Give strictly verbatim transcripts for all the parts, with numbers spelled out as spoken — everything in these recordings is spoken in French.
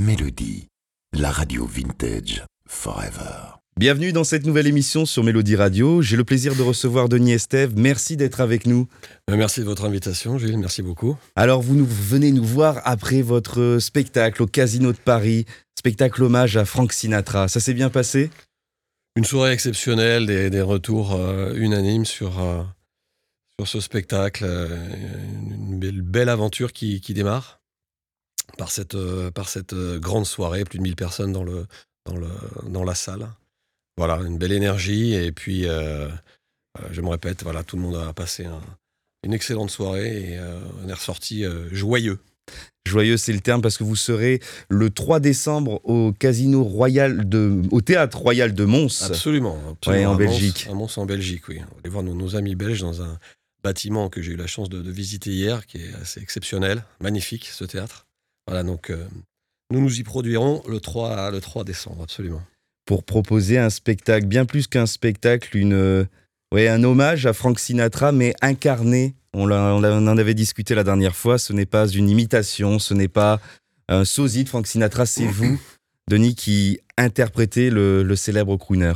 Mélodie, la radio vintage forever. Bienvenue dans cette nouvelle émission sur Mélodie Radio. J'ai le plaisir de recevoir Denis Estève. Merci d'être avec nous. Merci de votre invitation, Gilles. Merci beaucoup. Alors, vous nous venez nous voir après votre spectacle au Casino de Paris, spectacle hommage à Frank Sinatra. Ça s'est bien passé ? Une soirée exceptionnelle, des, des retours euh, unanimes sur, euh, sur ce spectacle. Euh, une belle, belle aventure qui, qui démarre par cette, euh, par cette euh, grande soirée. Plus de mille personnes dans, le, dans, le, dans la salle. Voilà, une belle énergie. Et puis, euh, euh, je me répète, voilà, tout le monde a passé un, une excellente soirée et euh, on est ressorti euh, joyeux. Joyeux, c'est le terme, parce que vous serez le trois décembre au Casino Royal de, au Théâtre Royal de Mons. Absolument. absolument Ouais, en à Belgique. Mons, à Mons, en Belgique, oui. On va aller voir nos, nos amis belges dans un bâtiment que j'ai eu la chance de, de visiter hier, qui est assez exceptionnel, magnifique, ce théâtre. Voilà, donc euh, nous nous y produirons le trois, le trois décembre, absolument. Pour proposer un spectacle, bien plus qu'un spectacle, une, euh, ouais, un hommage à Frank Sinatra, mais incarné. On, l'a, on, l'a, on en avait discuté la dernière fois, ce n'est pas une imitation, ce n'est pas un sosie de Frank Sinatra, c'est vous, Denis, qui interprétez le, le célèbre crooner.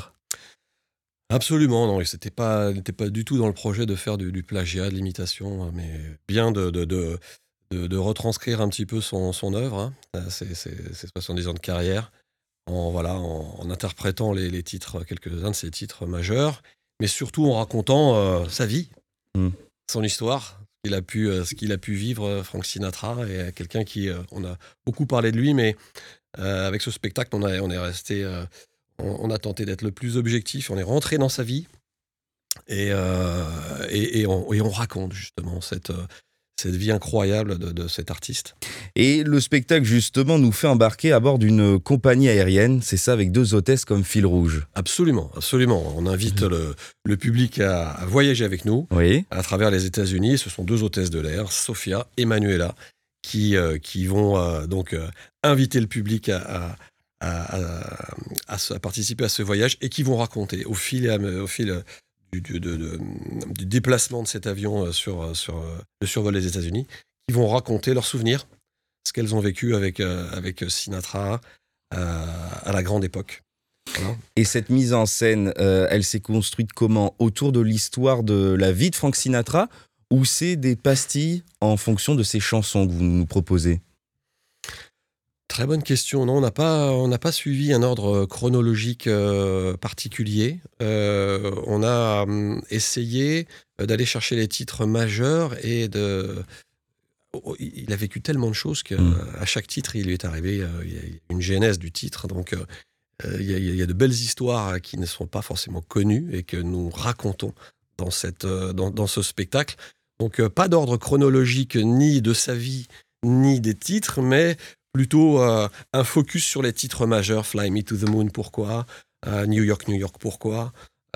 Absolument, non, et c'était pas, n'était pas du tout dans le projet de faire du, du plagiat, de l'imitation, mais bien de, de, de, de, de retranscrire un petit peu son, son œuvre, hein. c'est, c'est, c'est soixante-dix ans de carrière, en, voilà, en, en interprétant les, les titres, quelques-uns de ses titres majeurs, mais surtout en racontant euh, sa vie, mm. son histoire, ce qu'il a pu, euh, ce qu'il a pu vivre, euh, Frank Sinatra, et quelqu'un qui, euh, on a beaucoup parlé de lui, mais euh, avec ce spectacle, on, a, on est resté, euh, on, on a tenté d'être le plus objectif, on est rentré dans sa vie, et, euh, et, et, on, et on raconte justement cette... Euh, cette vie incroyable de, de cet artiste. Et le spectacle, justement, nous fait embarquer à bord d'une compagnie aérienne, c'est ça, avec deux hôtesses comme fil rouge. Absolument, absolument. On invite mmh. le, le public à, à voyager avec nous, oui. à travers les États-Unis. Ce sont deux hôtesses de l'air, Sophia et Manuela, qui, euh, qui vont euh, donc euh, inviter le public à, à, à, à, à, à participer à ce voyage et qui vont raconter au fil, au fil Du, du, de, de, du déplacement de cet avion sur, sur le survol des États-Unis, qui vont raconter leurs souvenirs, ce qu'elles ont vécu avec, euh, avec Sinatra euh, à la grande époque. Voilà. Et cette mise en scène, euh, elle s'est construite comment ? Autour de l'histoire de la vie de Frank Sinatra, ou c'est des pastilles en fonction de ces chansons que vous nous proposez ? Très bonne question. Non, on n'a pas, on n'a pas suivi un ordre chronologique euh, particulier. Euh, on a hum, essayé d'aller chercher les titres majeurs et de. Oh, il a vécu tellement de choses qu'à mmh. chaque titre, il lui est arrivé euh, il y a une genèse du titre. Donc, euh, il, y a, il y a de belles histoires qui ne sont pas forcément connues et que nous racontons dans, cette, dans, dans ce spectacle. Donc, euh, pas d'ordre chronologique ni de sa vie ni des titres, mais plutôt euh, un focus sur les titres majeurs. Fly Me to the Moon, pourquoi euh, New York, New York, pourquoi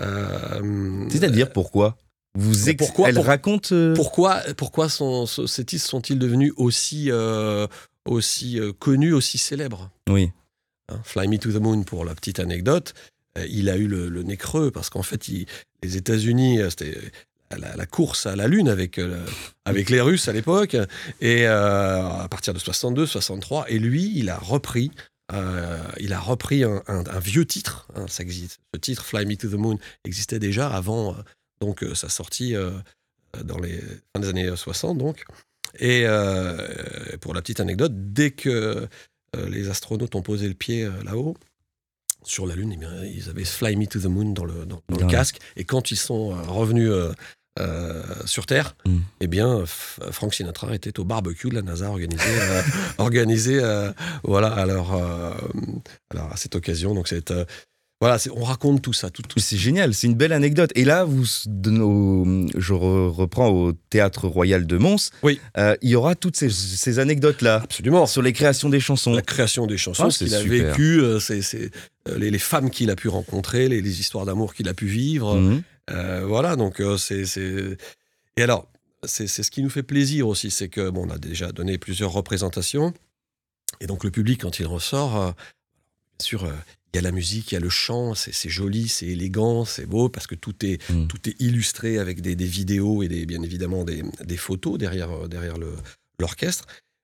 euh, C'est-à-dire pourquoi Vous ex- pourquoi, Elle pour, raconte... Euh... Pourquoi, pourquoi sont, ces titres sont-ils devenus aussi, euh, aussi euh, connus, aussi célèbres ? Oui. Hein, Fly Me to the Moon, pour la petite anecdote, euh, il a eu le, le nez creux, parce qu'en fait, il, les États-Unis, c'était... La, la course à la Lune avec, euh, avec les Russes à l'époque, et euh, à partir de soixante-deux soixante-trois, et lui, il a repris, euh, il a repris un, un, un vieux titre, hein, ça existe. Ce titre, Fly Me to the Moon, existait déjà avant euh, donc, euh, sa sortie euh, dans les fin des années soixante. Donc. Et euh, pour la petite anecdote, dès que euh, les astronautes ont posé le pied euh, là-haut, sur la Lune, eh bien, ils avaient Fly Me to the Moon dans le, dans, dans le casque, et quand ils sont euh, revenus... Euh, Euh, sur Terre, mm. eh bien, F- Frank Sinatra était au barbecue de la NASA organisé, euh, organisé euh, voilà, alors, euh, alors, à cette occasion. Donc, c'est, euh, voilà, c'est, on raconte tout ça. Tout, tout. C'est génial, c'est une belle anecdote. Et là, vous, de nos, je re, reprends au Théâtre Royal de Mons, oui. euh, il y aura toutes ces, ces anecdotes-là. Absolument. Sur les créations des chansons. La création des chansons, ah, ce qu'il super. a vécu, euh, c'est, c'est, euh, les, les femmes qu'il a pu rencontrer, les, les histoires d'amour qu'il a pu vivre. Mm-hmm. Euh, voilà, donc euh, c'est, c'est... Et alors, c'est, c'est ce qui nous fait plaisir aussi, c'est que bon, on a déjà donné plusieurs représentations, et donc le public, quand il ressort, euh, bien sûr, euh, il y a la musique, il y a le chant, c'est, c'est joli, c'est élégant, c'est beau, parce que tout est, mmh. tout est illustré avec des, des vidéos et des, bien évidemment des, des photos derrière, derrière le, l'orchestre.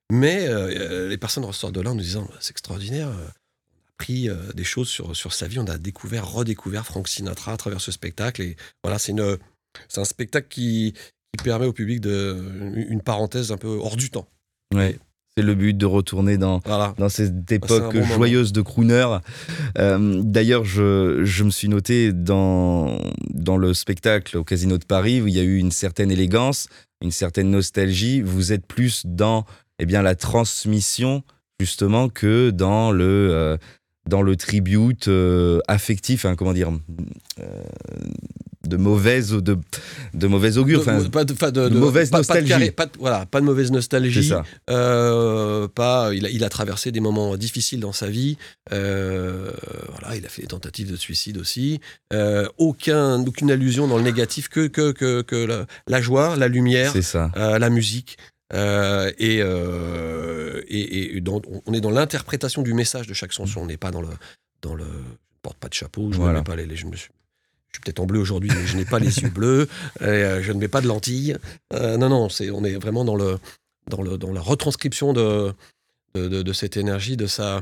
Mais euh, les personnes ressortent de là en nous disant c'est extraordinaire. Euh, on a appris euh, des choses sur, sur sa vie. On a découvert, redécouvert Frank Sinatra à travers ce spectacle. Et voilà, c'est, une, c'est un spectacle qui, qui permet au public de, une parenthèse un peu hors du temps. Ouais. C'est le but de retourner dans, Voilà. dans cette époque bon joyeuse de crooner. Euh, d'ailleurs, je, je me suis noté dans, dans le spectacle au Casino de Paris où il y a eu une certaine élégance, une certaine nostalgie. Vous êtes plus dans eh bien, la transmission, justement, que dans le, euh, dans le tribute euh, affectif, hein, comment dire, euh, de mauvaise, de, de mauvaise augure. De, enfin, pas de, pas de, de de mauvaise pas, nostalgie. Pas de, carré, pas de, voilà, pas de mauvaise nostalgie. C'est ça. Euh, pas, il, a, il a traversé des moments difficiles dans sa vie. Euh, voilà, il a fait des tentatives de suicide aussi. Euh, aucun, aucune allusion dans le négatif, que, que, que, que la, la joie, la lumière, C'est ça. Euh, la musique. Euh, et, euh, et, et dans, on est dans l'interprétation du message de chaque chanson. On n'est pas dans le, dans le. Je ne porte pas de chapeau. Je Voilà. ne mets pas les. les je me suis, Je suis peut-être en bleu aujourd'hui, mais je n'ai pas les yeux bleus. Et, euh, je ne mets pas de lentilles. Euh, non, non, c'est, on est vraiment dans, le, dans, le, dans la retranscription de, de, de, de cette énergie, de, sa,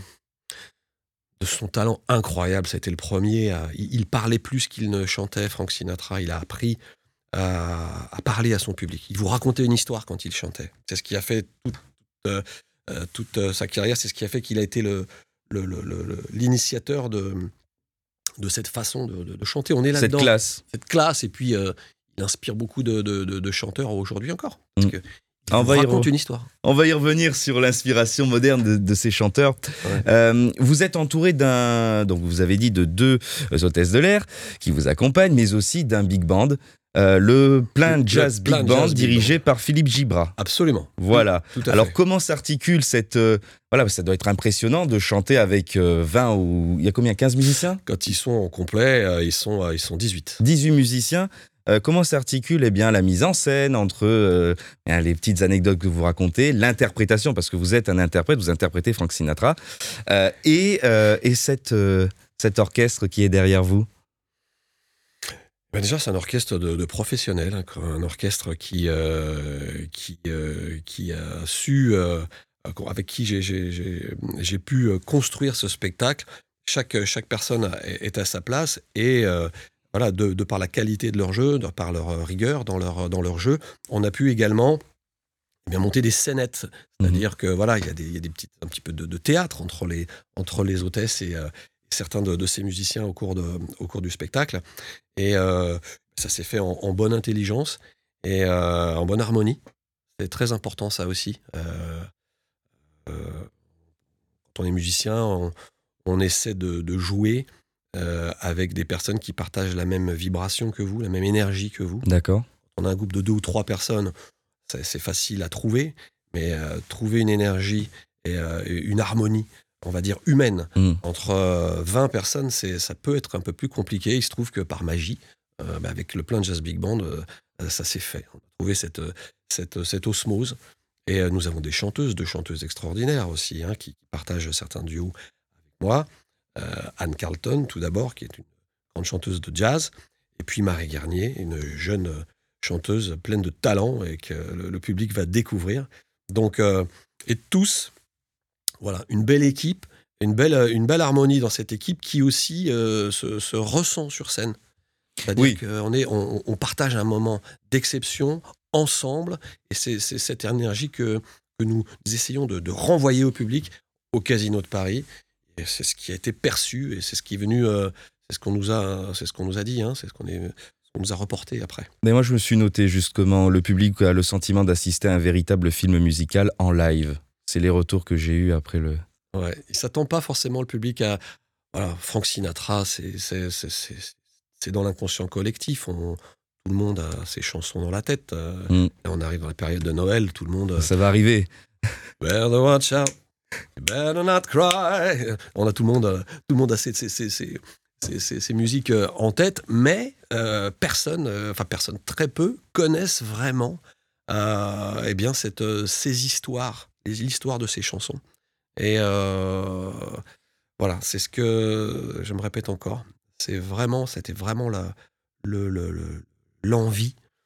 de son talent incroyable. C'était le premier. À, il, il parlait plus qu'il ne chantait, Frank Sinatra. Il a appris à, à parler à son public. Il vous racontait une histoire quand il chantait. C'est ce qui a fait toute, euh, toute euh, sa carrière. C'est ce qui a fait qu'il a été le, le, le, le, l'initiateur de... de cette façon de, de, de chanter. On est là-dedans. Cette classe. Cette classe, et puis euh, il inspire beaucoup de, de, de, de chanteurs aujourd'hui encore. Parce que il On va y raconte re- une histoire. On va y revenir sur l'inspiration moderne de, de ces chanteurs. Ouais. Euh, vous êtes entouré d'un, donc vous avez dit, de deux hôtesses de l'air qui vous accompagnent, mais aussi d'un big band, euh, le Plein Le Jazz Plein Big Band, Jazz Big dirigé par Philippe Gibra. Absolument. Voilà. Tout, tout à Alors fait. comment s'articule cette... euh, voilà, ça doit être impressionnant de chanter avec euh, vingt ou... Il y a combien, quinze musiciens? Quand ils sont en complet, euh, ils, sont, euh, ils sont dix-huit. dix-huit musiciens. Euh, comment s'articule eh bien, la mise en scène entre euh, bien, les petites anecdotes que vous racontez, l'interprétation, parce que vous êtes un interprète, vous interprétez Frank Sinatra, euh, et, euh, et cette, euh, cet orchestre qui est derrière vous? Ben déjà, c'est un orchestre de, de professionnels, hein, un orchestre qui, euh, qui, euh, qui a su, euh, avec qui j'ai, j'ai, j'ai, j'ai pu construire ce spectacle. Chaque, chaque personne est à sa place et euh, voilà, de, de par la qualité de leur jeu, de par leur rigueur dans leur, dans leur jeu, on a pu également eh bien, monter des scénettes. C'est-à-dire mmh. que voilà, il y a, des, il y a des petites, un petit peu de, de théâtre entre les, entre les hôtesses et euh, certains de, de ces musiciens au cours, de, au cours du spectacle. Et euh, ça s'est fait en, en bonne intelligence et euh, en bonne harmonie. C'est très important, ça aussi. Euh, euh, quand on est musicien, on, on essaie de, de jouer euh, avec des personnes qui partagent la même vibration que vous, la même énergie que vous. D'accord. Quand on a un groupe de deux ou trois personnes, c'est, c'est facile à trouver, mais euh, trouver une énergie et euh, une harmonie, on va dire humaine, mmh. entre euh, vingt personnes, c'est, ça peut être un peu plus compliqué. Il se trouve que par magie, euh, bah avec le Plein Jazz Big Band, euh, ça s'est fait. On a trouvé cette, cette, cette osmose. Et euh, nous avons des chanteuses, deux chanteuses extraordinaires aussi, hein, qui, qui partagent certains duos avec moi. Euh, Anne Carlton, tout d'abord, qui est une grande chanteuse de jazz. Et puis Marie Garnier, une jeune chanteuse pleine de talent et que le, le public va découvrir. Donc, euh, et tous... Voilà, une belle équipe, une belle, une belle harmonie dans cette équipe qui aussi euh, se, se ressent sur scène. C'est-à-dire oui. qu'on est, on, on partage un moment d'exception ensemble et c'est, c'est cette énergie que, que nous essayons de, de renvoyer au public au Casino de Paris. Et c'est ce qui a été perçu et c'est ce qui est venu, euh, c'est ce qu'on nous a, c'est ce qu'on nous a dit, hein, c'est ce qu'on, est, ce qu'on nous a reporté après. Mais moi, je me suis noté justement, le public a le sentiment d'assister à un véritable film musical en live. C'est les retours que j'ai eus après le... Ouais, il ne s'attend pas forcément le public à... Voilà, Frank Sinatra, c'est, c'est, c'est, c'est, c'est dans l'inconscient collectif. On, tout le monde a ses chansons dans la tête. Euh, mm. On arrive dans la période de Noël, tout le monde... Ça va arriver. Better watch out, better not cry. On a tout le monde, tout le monde a ses, ses, ses, ses, ses, ses musiques en tête, mais euh, personne, enfin euh, personne, très peu, connaissent vraiment euh, eh bien cette, euh, ces histoires. L'histoire de ces chansons. Et euh, voilà, c'est ce que je me répète encore. C'est vraiment, c'était vraiment la, le, le, le, l'envie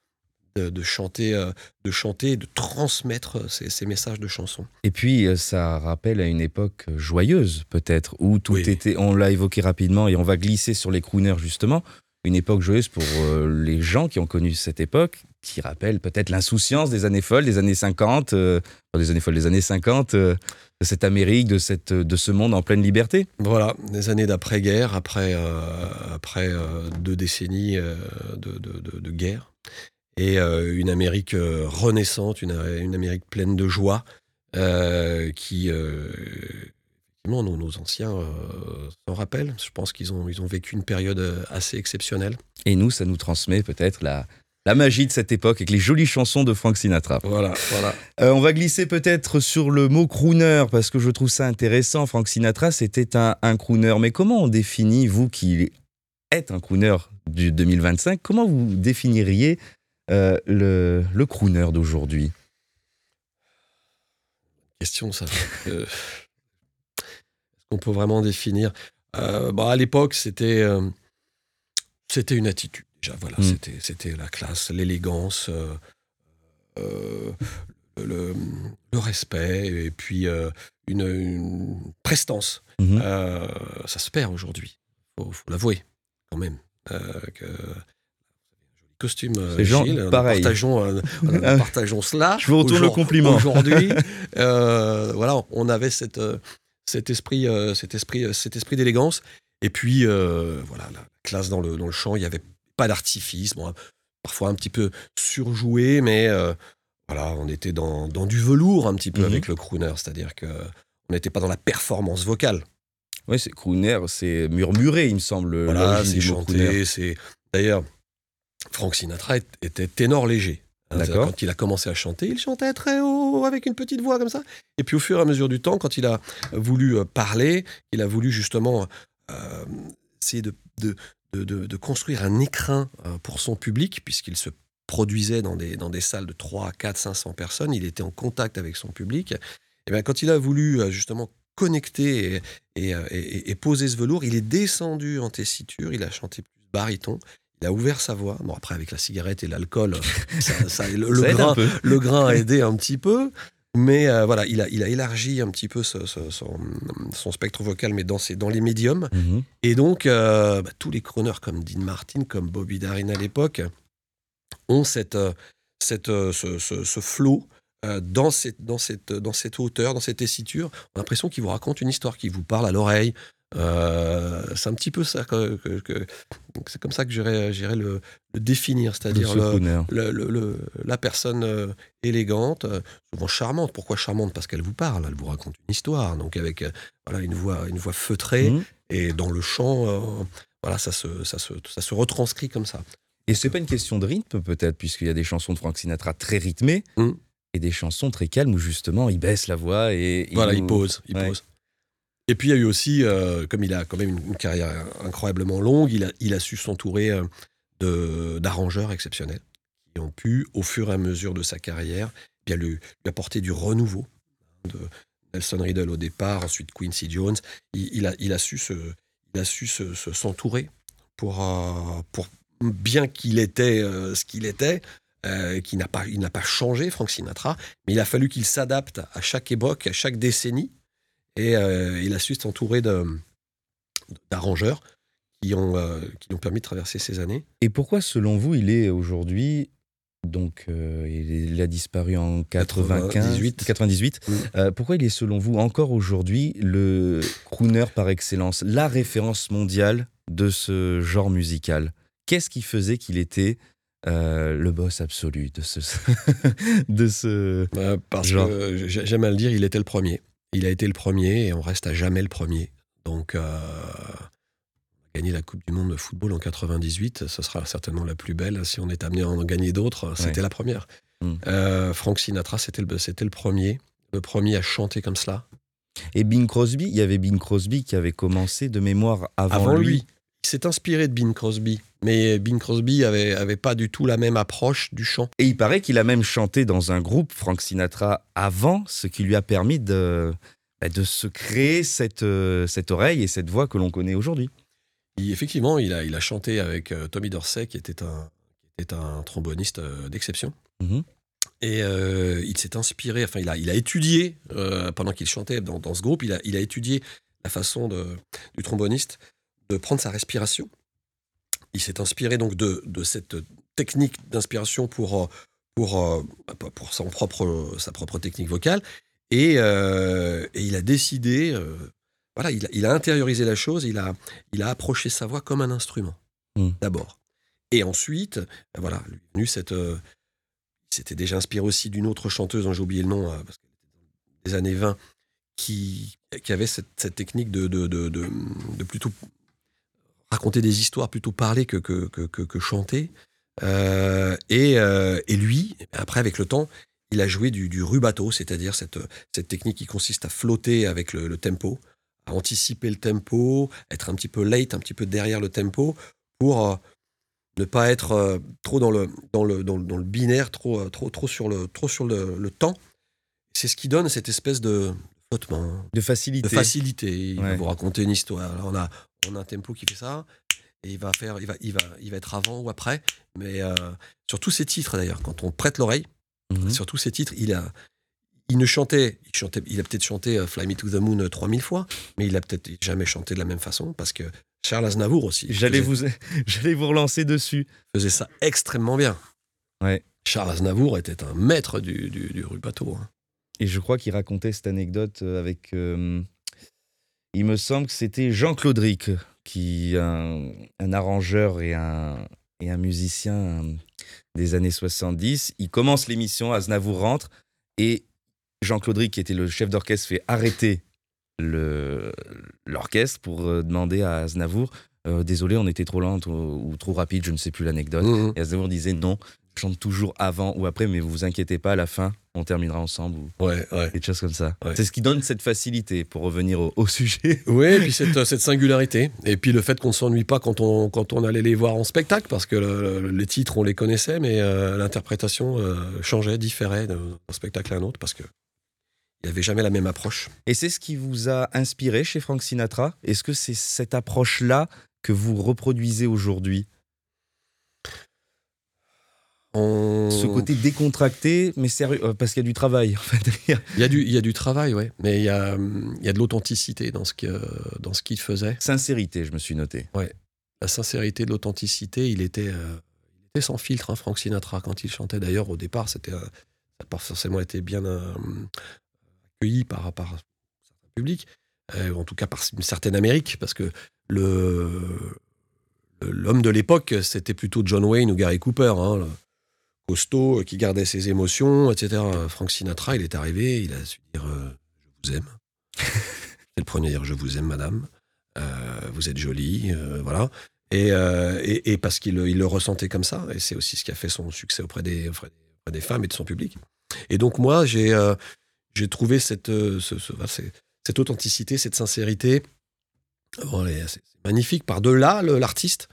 de, de chanter, euh, de chanter, de transmettre ces, ces messages de chansons. Et puis, euh, ça rappelle à une époque joyeuse, peut-être, où tout Oui. était, on l'a évoqué rapidement, et on va glisser sur les crooners, justement. Une époque joyeuse pour euh, les gens qui ont connu cette époque, qui rappelle peut-être l'insouciance des années folles, des années cinquante, euh, enfin, des années folles, des années cinquante, euh, de cette Amérique, de, cette, de ce monde en pleine liberté. Voilà, des années d'après-guerre, après, euh, après euh, deux décennies euh, de, de, de, de guerre, et euh, une Amérique euh, renaissante, une, une Amérique pleine de joie, euh, qui, euh, effectivement, nos, nos anciens euh, s'en rappellent. Je pense qu'ils ont, ils ont vécu une période assez exceptionnelle. Et nous, ça nous transmet peut-être la, la magie de cette époque avec les jolies chansons de Frank Sinatra. Voilà, voilà. Euh, on va glisser peut-être sur le mot crooner, parce que je trouve ça intéressant. Frank Sinatra, c'était un, un crooner. Mais comment on définit, vous qui êtes un crooner du deux mille vingt-cinq, comment vous définiriez euh, le, le crooner d'aujourd'hui? Question, ça. Euh, Est-ce qu'on peut vraiment définir euh, bah, à l'époque, c'était, euh, c'était une attitude. Déjà, voilà, Mm. c'était, c'était la classe, l'élégance, euh, euh, le, le respect, et puis euh, une, une prestance. Mhm. Euh, ça se perd aujourd'hui, faut, faut l'avouer, quand même. Euh, que, costume, euh, C'est genre Gilles, nous pareil. partageons, euh, nous partageons cela. Je vous retourne le Aujourd- compliment. Aujourd'hui, euh, voilà, on avait cette, euh, cet esprit, euh, cet esprit, euh, cet esprit d'élégance. Et puis, euh, voilà, la classe dans le, dans le chant, il n'y avait pas d'artifice, bon, parfois un petit peu surjoué, mais euh, voilà, on était dans, dans du velours un petit peu Mhm. avec le crooner, c'est-à-dire que on n'était pas dans la performance vocale. Oui, c'est crooner, c'est murmurer, il me semble. Voilà, l'origine c'est du mot crooner. chanté, c'est... D'ailleurs, Frank Sinatra est- était ténor léger. Hein, D'accord. quand il a commencé à chanter, il chantait très haut, avec une petite voix comme ça. Et puis au fur et à mesure du temps, quand il a voulu euh, parler, il a voulu justement euh, essayer de, de, de, de- de construire un écrin euh, pour son public, puisqu'il se produisait dans des, dans des salles de trois, quatre, cinq cents personnes. Il était en contact avec son public. Et bien, quand il a voulu euh, justement connecter et, et, euh, et- et poser ce velours, il est descendu en tessiture, il a chanté plus baryton. Il a ouvert sa voix. Bon, après, avec la cigarette et l'alcool, ça, ça- le, le Ça aide grain, un peu. le grain a aidé un petit peu. Mais euh, voilà, il a, il a élargi un petit peu ce- ce- son, son spectre vocal, mais dans, ses, dans les médiums. Mhm. Et donc, euh, bah, tous les crooners comme Dean Martin, comme Bobby Darin à l'époque, ont cette, euh, cette, euh, ce, ce, ce flow euh, dans, cette, dans, cette, dans cette hauteur, dans cette tessiture. On a l'impression qu'ils vous racontent une histoire, qu'ils vous parlent à l'oreille. Euh, c'est un petit peu ça que, que- que- donc c'est comme ça que j'irais, j'irais le, le définir, c'est-à-dire Le le, crooner. le- le- le- la personne euh, élégante, euh, souvent charmante. Pourquoi charmante? Parce qu'elle vous parle, elle vous raconte une histoire, donc avec euh, voilà, une voix, une voix feutrée, Mhm. et dans le chant, euh, voilà, ça se, ça, se, ça se retranscrit comme ça. Et c'est pas une question de rythme, peut-être, puisqu'il y a des chansons de Frank Sinatra très rythmées Mhm. et des chansons très calmes où justement il baisse la voix et Voilà, il nous- pose, il Ouais. pose. Et puis il y a eu aussi, euh, comme il a quand même une, une carrière incroyablement longue, il a, il a su s'entourer euh, de, d'arrangeurs exceptionnels qui ont pu, au fur et à mesure de sa carrière, bien lui, lui apporter du renouveau. De Nelson Riddle au départ, ensuite Quincy Jones. Il, il a, il a su, se, il a su se, se- s'entourer pour, euh, pour bien qu'il était euh, ce qu'il était. Euh, qui n'a pas, il n'a pas changé, Frank Sinatra, mais il a fallu qu'il s'adapte à chaque époque, à chaque décennie. Et euh, il a su s'entourer de, d'arrangeurs qui ont, euh, qui lui ont permis de traverser ces années. Et pourquoi, selon vous, il est aujourd'hui, donc euh, il, il a disparu en quatre-vingt-quinze, quatre-vingt-dix-huit. quatre-vingt-dix-huit, Mm. euh, pourquoi il est, selon vous, encore aujourd'hui le crooner par excellence, la référence mondiale de ce genre musical? Qu'est-ce qui faisait qu'il était euh, le boss absolu de ce, de ce... Euh, parce Genre. que j'ai- j'aime à le dire, il était le premier. Il a été le premier et on reste à jamais le premier. Donc, euh, gagner la Coupe du Monde de football en quatre-vingt-dix-huit, ce sera certainement la plus belle. Si on est amené à en gagner d'autres, c'était Ouais. la première. Mm. Euh, Frank Sinatra, c'était le, c'était le premier. Le premier à chanter comme cela. Et Bing Crosby, il y avait Bing Crosby qui avait commencé de mémoire avant, Avant lui. lui. Il s'est inspiré de Bing Crosby. Mais Bing Crosby avait, avait pas du tout la même approche du chant. Et il paraît qu'il a même chanté dans un groupe, Frank Sinatra, avant, ce qui lui a permis de, bah, de se créer cette, euh, cette oreille et cette voix que l'on connaît aujourd'hui. Il- effectivement, il a, il a chanté avec euh, Tommy Dorsey, qui était un, qui est un tromboniste euh, d'exception. Mhm. Et euh, il s'est inspiré, enfin, il a, il a étudié, euh, pendant qu'il chantait dans, dans ce groupe, il a, il a étudié la façon de, du tromboniste de prendre sa respiration. Il s'est inspiré donc de, de cette technique d'inspiration pour, pour, pour son propre, sa propre technique vocale. Et, euh, et il a décidé, euh, voilà, il a, il a intériorisé la chose, il a, il a approché sa voix comme un instrument, Mm. d'abord. Et ensuite, voilà, lui est venu cette... Euh, il s'était déjà inspiré aussi d'une autre chanteuse, dont j'ai oublié le nom, euh, parce qu'elle était des années vingt, qui, qui avait cette, cette technique de, de, de, de, de plutôt raconter des histoires, plutôt parler que, que, que, que, que chanter. Euh, et, euh, et lui, après, avec le temps, il a joué du, du rubato, c'est-à-dire cette, cette technique qui consiste à flotter avec le, le tempo, à anticiper le tempo, être un petit peu late, un petit peu derrière le tempo, pour euh, ne pas être euh, trop dans le, dans, le, dans, le, dans le binaire, trop, euh, trop, trop sur, le, trop sur le, le temps. C'est ce qui donne cette espèce de flottement, De facilité. de facilité. Il Ouais. va vous raconter une histoire. Alors on a, on a un tempo qui fait ça, et il va faire, il va, il va, il va être avant ou après. Mais euh, sur tous ces titres d'ailleurs, quand on prête l'oreille, Mhm. sur tous ces titres, il a, il ne chantait, il chantait, il a peut-être chanté euh, Fly Me to the Moon euh, trois mille fois, mais il a peut-être jamais chanté de la même façon parce que Charles Aznavour aussi J'allais faisait, vous, j'allais vous relancer dessus. faisait ça extrêmement bien. Ouais. Charles Aznavour était un maître du, du, du rubato. Hein. Et je crois qu'il racontait cette anecdote avec. euh, il me semble que c'était Jean-Claude Ric, qui un, un arrangeur et un, et un musicien euh, des années soixante-dix. Il commence l'émission, Aznavour rentre, et Jean-Claude Ric, qui était le chef d'orchestre, fait arrêter le, l'orchestre pour euh, demander à Aznavour euh, désolé, on était trop lent ou, ou trop rapide, je ne sais plus l'anecdote. Mmh. Et Aznavour disait non, je chante toujours avant ou après, mais vous vous inquiétez pas, à la fin, on terminera ensemble ou Ouais, ouais. des choses comme ça. Ouais. C'est ce qui donne cette facilité pour revenir au, au sujet. Oui, et puis cette, cette singularité. Et puis le fait qu'on ne s'ennuie pas quand on, quand on allait les voir en spectacle, parce que le, le, les titres, on les connaissait, mais euh, l'interprétation euh, changeait, différait d'un spectacle à un autre, parce que il n'y avait jamais la même approche. Et c'est ce qui vous a inspiré chez Frank Sinatra? Est-ce que c'est cette approche-là que vous reproduisez aujourd'hui? On... Ce côté décontracté, mais sérieux, euh, parce qu'il y a du travail, en fait. Il y a du, il y a du travail, ouais, mais il y a, il y a de l'authenticité dans ce que, dans ce qu'il faisait. Sincérité, je me suis noté. La sincérité de l'authenticité, il était, euh, il était sans filtre, hein, Frank Sinatra, quand il chantait. D'ailleurs, au départ, c'était, euh, ça n'a pas forcément été bien euh, accueilli par, par certains publics, euh, en tout cas par une certaine Amérique, parce que le, le- l'homme de l'époque, c'était plutôt John Wayne ou Gary Cooper, hein, le costaud, qui gardait ses émotions, et cetera. Frank Sinatra, il est arrivé, il a su dire euh, « je vous aime ». C'est le premier à dire « je vous aime, madame ». Euh, vous êtes jolie, euh, voilà. Et, euh, et, et parce qu'il il le ressentait comme ça, et c'est aussi ce qui a fait son succès auprès des, auprès des femmes et de son public. Et donc moi, j'ai, euh, j'ai trouvé cette, euh, ce, ce, c'est- cette authenticité, cette sincérité, bon, allez, c'est, c'est magnifique. Par-delà le- l'artiste,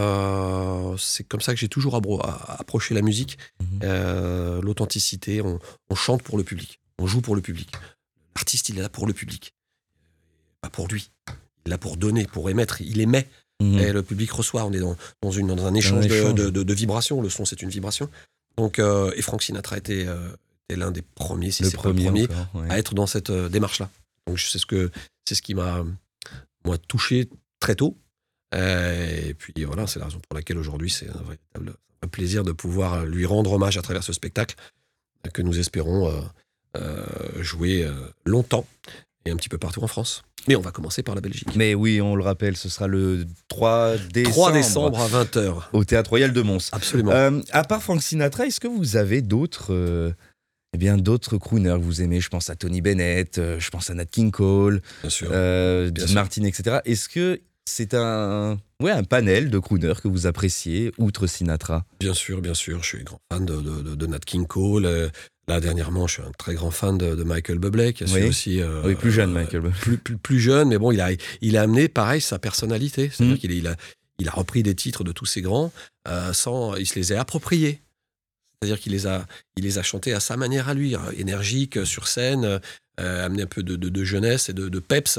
euh, c'est comme ça que j'ai toujours abro- a- approché la musique. Mhm. Euh, l'authenticité, on, on chante pour le public, on joue pour le public. L'artiste, il est là pour le public, pas pour lui. Il est là pour donner, pour émettre. Il émet Mhm. et le public reçoit. On est dans, dans, une, dans un échange, de- échange. De, de, de vibrations. Le son, c'est une vibration. Donc, euh, et Frank Sinatra était, euh, était l'un des premiers, si Le c'est pas le premier, premier, encore, ouais. à être dans cette euh, démarche-là. Donc, c'est ce, que, c'est ce qui m'a, moi, touché très tôt. Euh, et puis, voilà, c'est la raison pour laquelle aujourd'hui, c'est un véritable un plaisir de pouvoir lui rendre hommage à travers ce spectacle que nous espérons euh, euh, jouer euh, longtemps et un petit peu partout en France. Mais on va commencer par la Belgique. Mais oui, on le rappelle, ce sera le trois décembre, trois décembre à vingt heures. au Théâtre Royal de Mons. Absolument. Euh, à part Frank Sinatra, est-ce que vous avez d'autres, euh, eh bien, d'autres crooners que vous aimez? Je pense à Tony Bennett, euh, je pense à Nat King Cole, Bien sûr. euh, Bien Dean sûr. Martin, et cetera. Est-ce que c'est un, ouais, un panel de crooners que vous appréciez, outre Sinatra? Bien sûr, bien sûr. Je suis grand fan de, de, de, de Nat King Cole. Euh, Là, dernièrement, je suis un très grand fan de, de Michael Bublé, qui a su Oui. aussi... euh, Oui, plus jeune, euh, Michael Bublé. Plus, plus, plus jeune, mais bon, il a, il a amené, pareil, sa personnalité. C'est-à-dire Mm. qu'il il a, il a repris des titres de tous ces grands, euh, sans, il se les a appropriés. C'est-à-dire qu'il les a, il les a chantés à sa manière à lui, hein, énergique, euh, sur scène, euh, amené un peu de, de, de jeunesse et de, de peps.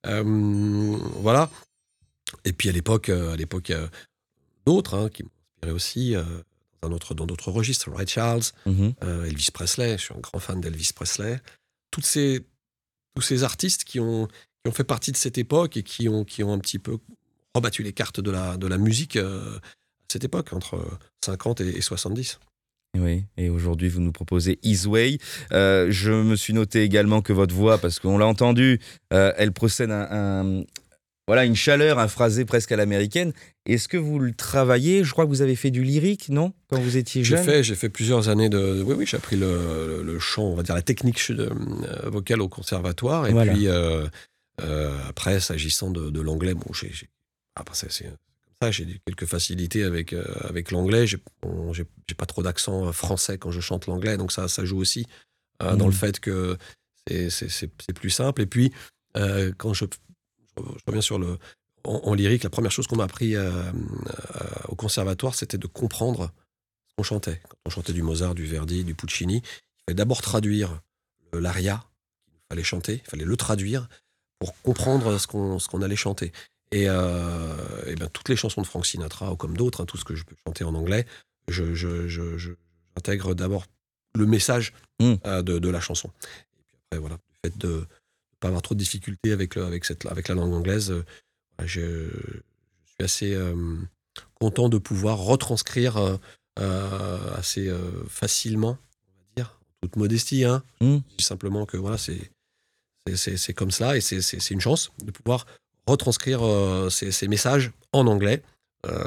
Euh, voilà. Et puis à l'époque, euh, à l'époque euh, d'autres hein, qui m'ont inspiré aussi, euh, dans, un autre, dans d'autres registres. Ray Charles, Mhm. euh, Elvis Presley, je suis un grand fan d'Elvis Presley. Toutes ces, tous ces artistes qui ont, qui ont fait partie de cette époque et qui ont, qui ont un petit peu rebattu les cartes de la, de la musique euh, à cette époque, entre cinquante et, et soixante-dix. Oui, et aujourd'hui vous nous proposez His Way. Euh, je me suis noté également que votre voix, parce qu'on l'a entendu, euh, elle procède à un, voilà, une chaleur, un phrasé presque à l'américaine. Est-ce que vous le travaillez? Je crois que vous avez fait du lyrique, non? Quand vous étiez J'ai jeune. fait, j'ai fait plusieurs années de... Oui, oui, j'ai appris le, le, le chant, on va dire la technique de, euh, vocale au conservatoire. Et Voilà. puis, euh, euh, après, s'agissant de, de l'anglais, bon, j'ai... j'ai... Après, c'est, c'est comme ça, j'ai quelques facilités avec, euh, avec l'anglais. J'ai, bon, j'ai, j'ai pas trop d'accent français quand je chante l'anglais, donc ça, ça joue aussi euh, Mmh. dans le fait que c'est, c'est, c'est, c'est plus simple. Et puis, euh, quand je, je reviens sur le... En, en lyrique, la première chose qu'on m'a appris euh, euh, au conservatoire, c'était de comprendre ce qu'on chantait. Quand on chantait du Mozart, du Verdi, du Puccini, il fallait d'abord traduire le- l'aria qu'il fallait chanter, il fallait le traduire pour comprendre ce qu'on, ce qu'on allait chanter. Et, euh, et ben, toutes les chansons de Frank Sinatra, ou comme d'autres, hein, tout ce que je peux chanter en anglais, je, je, je, je- j'intègre d'abord le message Mm. euh, de, de la chanson. Et puis après, voilà, le fait de ne pas avoir trop de difficultés avec, le- avec, cette, avec la langue anglaise, euh, je, je suis assez euh, content de pouvoir retranscrire euh, euh, assez euh, facilement, on va dire, en toute modestie. Hein. Mm. Je dis simplement que voilà, c'est, c'est, c'est, c'est comme ça et c'est, c'est, c'est une chance de pouvoir retranscrire euh, ces, ces messages en anglais euh,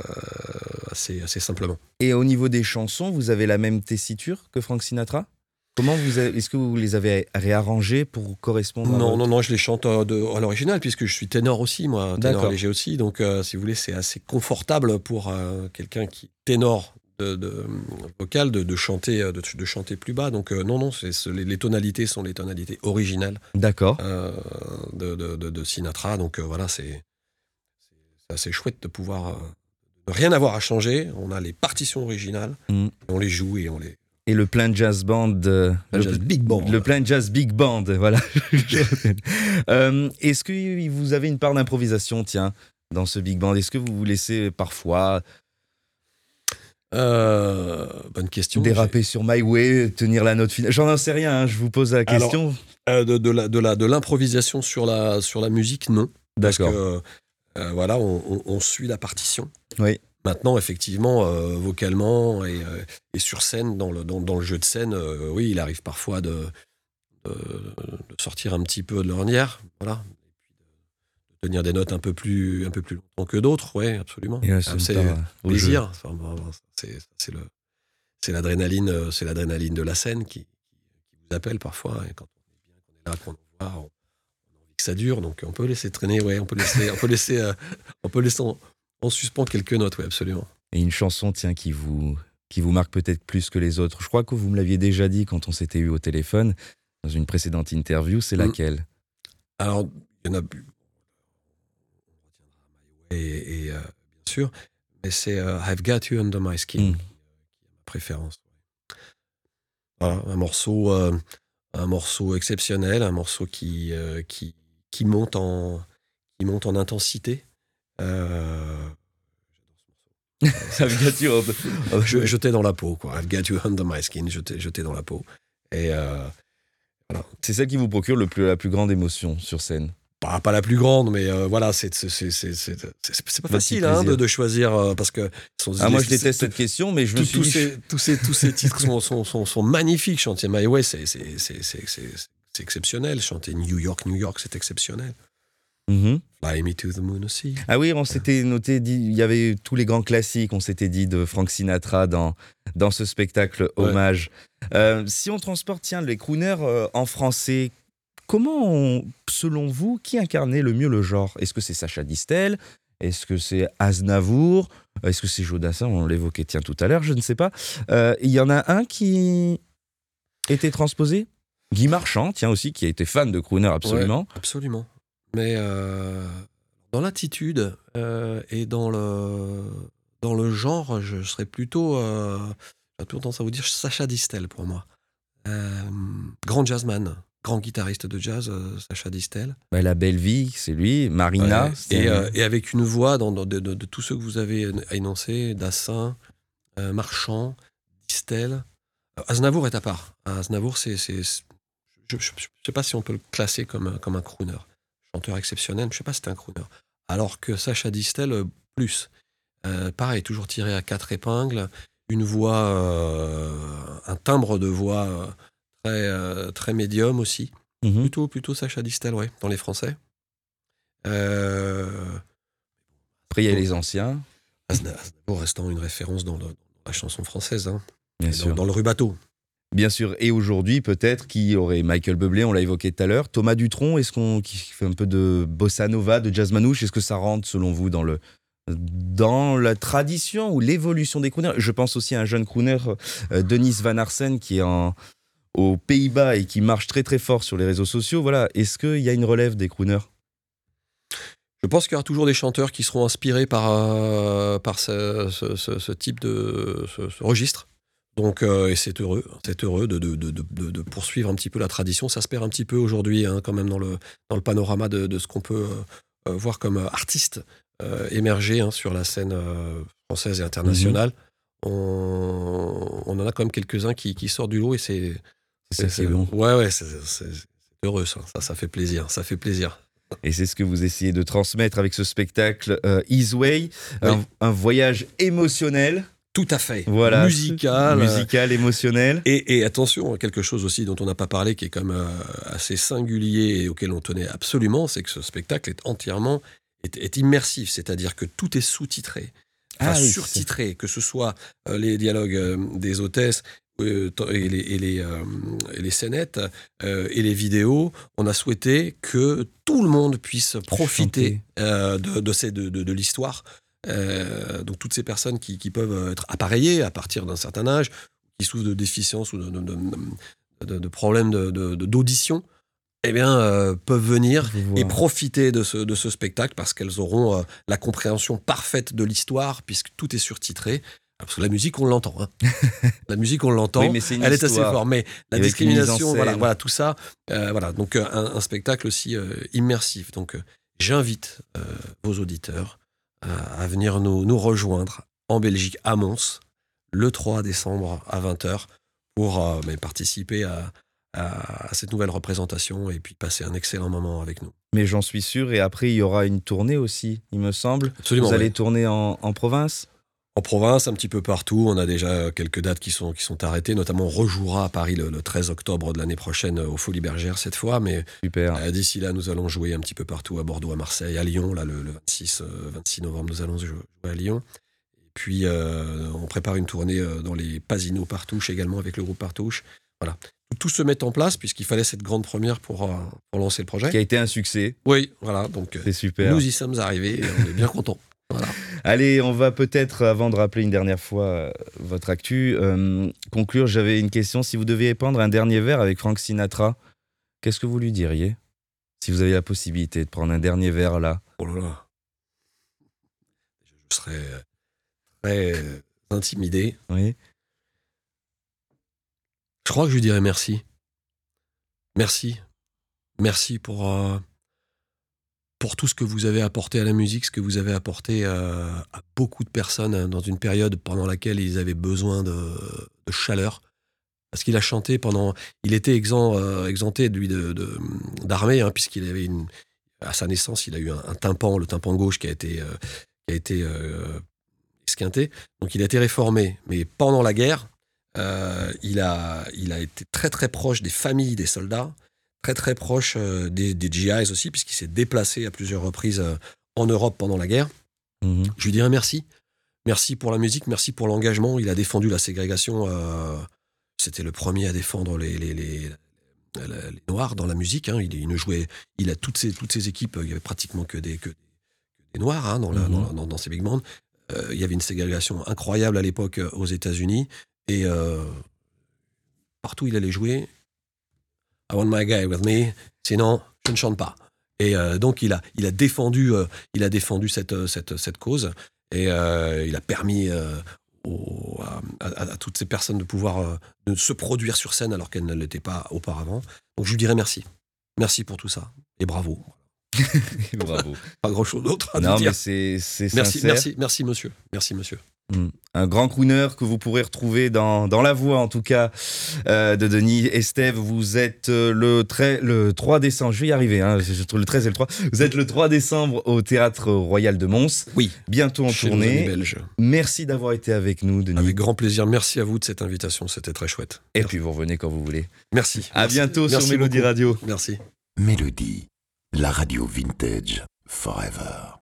assez, assez simplement. Et au niveau des chansons, vous avez la même tessiture que Frank Sinatra? Comment vous avez- est-ce que vous les avez réarrangées pour correspondre à Non, votre- non, non, je les chante euh, de, à l'original puisque je suis ténor aussi, moi, ténor D'accord. léger aussi. Donc, euh, si vous voulez, c'est assez confortable pour euh, quelqu'un qui ténor de, de vocal de, de chanter euh, de, de chanter plus bas. Donc, euh, non, non, c'est, c'est- les, les tonalités sont les tonalités originales D'accord. euh, de, de, de, de Sinatra. Donc, euh, voilà, c'est, c'est, c'est assez chouette de pouvoir euh, ne rien avoir à changer. On a les partitions originales, Mm. et on les joue et on les. Et le plein jazz band, euh, Plein le, jazz big band. le plein jazz big band, voilà. Euh, est-ce que vous avez une part d'improvisation, tiens, dans ce big band? Est-ce que vous vous laissez parfois Euh, bonne question. déraper sur My Way, tenir la note finale? J'en sais rien, hein, je vous pose la Alors, question. Euh, de, de, la, de, la, de l'improvisation sur la, sur la musique, non. Parce D'accord. que, euh, voilà, on, on, on suit la partition. Oui. Maintenant, effectivement, euh, vocalement et, euh, et sur scène, dans le, dans, dans le jeu de scène, euh, oui, il arrive parfois de, de, de sortir un petit peu de l'ornière, voilà. Et puis de, de tenir des notes un peu plus, un peu plus longtemps que d'autres, oui, absolument. Et là, Ah, c'est c'est une part, euh, au jeu. plaisir. Enfin, bon, bon, c'est, c'est, le, c'est, l'adrénaline, euh, c'est l'adrénaline de la scène qui, qui vous appelle parfois. Et quand on est bien, qu'on est là, qu'on en voit, on, on a envie que ça dure. Donc on peut laisser traîner, ouais, on peut laisser, on peut laisser, euh, on peut laisser en, en suspens quelques notes, oui, absolument. Et une chanson, tiens, qui vous, qui vous marque peut-être plus que les autres. Je crois que vous me l'aviez déjà dit quand on s'était eu au téléphone, dans une précédente interview, c'est Mm. laquelle? Alors, il y en a plus. Et, et euh, bien sûr, mais c'est euh, I've Got You Under My Skin Mm. qui, qui est ma préférence. Voilà, un morceau, euh, un morceau exceptionnel, un morceau qui, euh, qui, qui, monte, en, qui monte en intensité. Euh, I've got you on- je, jeté dans la peau, quoi. I've got you under my skin, jeté, jeté dans la peau. Et euh, C'est celle qui vous procure le plus, la plus grande émotion sur scène. pas, pas la plus grande, mais euh, voilà, c'est, c'est, c'est, c'est, c'est, c'est pas Votre facile petit hein, plaisir. de, de choisir euh, parce que. sont- Ah, moi, les- je déteste c'est- cette question, mais je me tous, suis tous dit... ces, tous, ces, tous ces titres sont, sont, sont, sont magnifiques. Chanter My Way, c'est, c'est, c'est, c'est, c'est, c'est exceptionnel. Chanter New York, New York, c'est exceptionnel. Mhm. Fly Me to the Moon aussi. Ah oui, on s'était noté, dit, il y avait tous les grands classiques, on s'était dit, de Frank Sinatra dans, dans ce spectacle Ouais. hommage. Euh, si on transporte, tiens, les crooners euh, en français, comment, on- selon vous, qui incarnait le mieux le genre? Est-ce que c'est Sacha Distel? Est-ce que c'est Aznavour? Est-ce que c'est Jodassin? On l'évoquait, tiens, tout à l'heure, je ne sais pas. Euh, Il y en a un qui était transposé? Guy Marchand, tiens, aussi, qui a été fan de crooner, absolument. Ouais, absolument. Mais euh, dans l'attitude euh, et dans le, dans le genre, je serais plutôt. Euh, j'ai plutôt tendance à vous dire Sacha Distel pour moi. Euh, grand jazzman, grand guitariste de jazz, euh, Sacha Distel. Bah, La Belle Vie, c'est lui. Marina. Ouais. c'est Et, un- euh, et avec une voix dans, dans- de, de- de tous ceux que vous avez énoncés, Dassin, euh, Marchand, Distel. Euh, Aznavour est à part. Aznavour, c'est, c'est, c'est- je ne sais pas si on peut le classer comme, un- comme un crooner. Chanteur exceptionnel, je ne sais pas si c'est un crooner. Alors que Sacha Distel, euh, plus. Euh, pareil, toujours tiré à quatre épingles, une voix, euh, un timbre de voix euh, très, euh, très médium aussi. Mhm. Plutôt, plutôt Sacha Distel, ouais, dans les Français. Euh, Après, il y a bon, les anciens, Azna- Aznavour restant une référence dans, le- dans la chanson française, hein, bien et dans, sûr. dans le rubato. Bien sûr. Et aujourd'hui, peut-être, qui aurait Michael Bublé, on l'a évoqué tout à l'heure. Thomas Dutronc, est-ce qu'on qui fait un peu de bossa nova, de jazz manouche, est-ce que ça rentre, selon vous, dans le dans la tradition ou l'évolution des crooners? Je pense aussi à un jeune crooner, euh, Denis Van Arsen, qui est en, aux Pays-Bas et qui marche très très fort sur les réseaux sociaux. Voilà. Est-ce qu'il y a une relève des crooners? Je pense qu'il y aura toujours des chanteurs qui seront inspirés par, euh, par ce, ce- ce- ce type de ce, ce registre. Donc, euh, et c'est heureux, c'est heureux de, de, de, de- de poursuivre un petit peu la tradition. Ça se perd un petit peu aujourd'hui, hein, quand même, dans le, dans le panorama de, de ce qu'on peut euh, euh, voir comme euh, artistes euh, émerger, hein, sur la scène euh, française et internationale. On, on en a quand même quelques-uns qui, qui sortent du lot et c'est. C'est ça qui est bon. Ouais, ouais, c'est c'est- c'est heureux, ça. ça. Ça fait plaisir, ça fait plaisir. Et c'est ce que vous essayez de transmettre avec ce spectacle euh, His Way, Oui. un, un voyage émotionnel, Tout à fait. voilà, Musical. euh, musical, émotionnel. Et, et attention, quelque chose aussi dont on n'a pas parlé, qui est quand même euh, assez singulier et auquel on tenait absolument, c'est que ce spectacle est entièrement est, est immersif, c'est-à-dire que tout est sous-titré, enfin Ah oui, surtitré, que ce soit euh, les dialogues euh, des hôtesses euh, et les, et les, euh, et les scénettes euh, et les vidéos. On a souhaité que tout le monde puisse profiter euh, de, de, ces- de, de, de l'histoire. Euh, donc toutes ces personnes qui, qui peuvent être appareillées à partir d'un certain âge, qui souffrent de déficience ou de, de, de, de- de problèmes de- de- de- d'audition, eh bien, euh, peuvent venir Je vois. et profiter de ce, de ce spectacle parce qu'elles auront euh, la compréhension parfaite de l'histoire puisque tout est surtitré. Ah, parce que la musique, on l'entend. Hein. La musique, on l'entend. Oui, mais c'est une Elle est assez histoire. forte. Mais la Avec une mise en discrimination, scène. voilà, voilà, tout ça. euh, voilà. Donc, euh, un, un spectacle aussi euh, immersif. Donc, euh, j'invite euh, vos auditeurs à, à venir nous, nous rejoindre en Belgique, à Mons, le trois décembre à vingt heures, pour euh, mais participer à, à, à cette nouvelle représentation et puis passer un excellent moment avec nous. Mais j'en suis sûr. Et après, il y aura une tournée aussi, il me semble. Absolument. Vous allez ouais. tourner en, en province? En province, un petit peu partout. On a déjà quelques dates qui sont, qui sont arrêtées. Notamment, on rejouera à Paris le, le treize octobre de l'année prochaine au Folies Bergères cette fois. Mais Super. euh, d'ici là, nous allons jouer un petit peu partout, à Bordeaux, à Marseille, à Lyon. Là, le, le vingt-six, euh, vingt-six novembre, nous allons jouer à Lyon. Et puis, euh, on prépare une tournée euh, dans les Pasino Partouche également avec le groupe Partouche. Voilà. Tout se met en place puisqu'il fallait cette grande première pour, euh, pour lancer le projet. Qui a été un succès. Oui, voilà. Donc, euh, C'est super. nous y sommes arrivés et on est bien contents. Voilà. Allez, on va peut-être, avant de rappeler une dernière fois euh, votre actu, euh, conclure. J'avais une question. Si vous deviez prendre un dernier verre avec Frank Sinatra, qu'est-ce que vous lui diriez? Si vous avez la possibilité de prendre un dernier verre là. Oh là là. Je serais très intimidé. Oui. Je crois que je lui dirais merci. Merci. Merci pour, euh, pour tout ce que vous avez apporté à la musique, ce que vous avez apporté euh, à beaucoup de personnes hein, dans une période pendant laquelle ils avaient besoin de, de chaleur. Parce qu'il a chanté pendant... Il était exempt, euh, exempté lui de, de, d'armée, hein, puisqu'il avait une... À sa naissance, il a eu un, un tympan, le tympan gauche qui a été, euh, qui a été euh, esquinté. Donc il a été réformé. Mais pendant la guerre, euh, il, a, il a été très très proche des familles des soldats, très très proche euh, des, des G Is aussi, puisqu'il s'est déplacé à plusieurs reprises euh, en Europe pendant la guerre. Mhm. Je lui dirais merci. Merci pour la musique, merci pour l'engagement. Il a défendu la ségrégation. Euh, c'était le premier à défendre les, les, les, les, les Noirs dans la musique. Hein. Il, il ne jouait, il a toutes ses, toutes ses équipes. Il y avait pratiquement que des, que des Noirs hein, dans, la, Mhm. dans, dans, dans ces big bands. Euh, il y avait une ségrégation incroyable à l'époque euh, aux États-Unis. Et euh, partout où il allait jouer, I want my guy with me, sinon je ne chante pas. Et euh, donc il a, il a défendu, euh, il a défendu cette, cette, cette cause et euh, il a permis euh, aux- à, à- à toutes ces personnes de pouvoir euh, de se produire sur scène alors qu'elles ne l'étaient pas auparavant. Donc je lui dirais merci. Merci pour tout ça et bravo. Bravo. Pas grand-chose d'autre à Non, dire. mais c'est c'est Merci, sincère. merci, merci monsieur. Merci monsieur. Mm. Un grand crooner que vous pourrez retrouver dans, dans la voix, en tout cas, euh, de Denis Estève. Vous êtes euh, le, trai- le trois décembre, je vais y arriver, hein, je trouve le treize et le trois. Vous êtes le trois décembre au Théâtre Royal de Mons. Oui. Bientôt en Chez nos amis tournée. belges. Merci d'avoir été avec nous, Denis. Avec grand plaisir. Merci à vous de cette invitation. C'était très chouette. Et Merci. puis vous revenez quand vous voulez. Merci. À Merci. bientôt Merci sur Mélodie beaucoup. Radio. Merci. Mélodie, la radio vintage forever.